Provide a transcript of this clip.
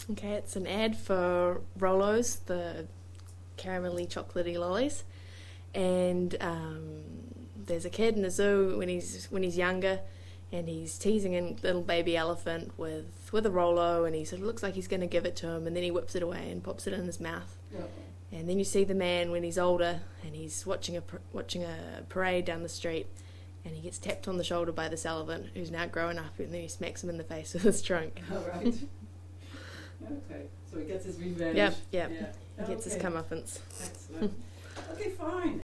Okay, it's an ad for Rolos, the caramelly chocolatey lollies, and there's a kid in the zoo when he's younger, and he's teasing a little baby elephant with a Rolo, and he sort of looks like he's going to give it to him, and then he whips it away and pops it in his mouth. Yeah. And then you see the man when he's older, and he's watching a parade down the street, and he gets tapped on the shoulder by this elephant who's now grown up, and then he smacks him in the face with his trunk. All right. Okay, so he gets his revenge. Yep. Yeah. He gets his comeuppance. Excellent. Okay, fine.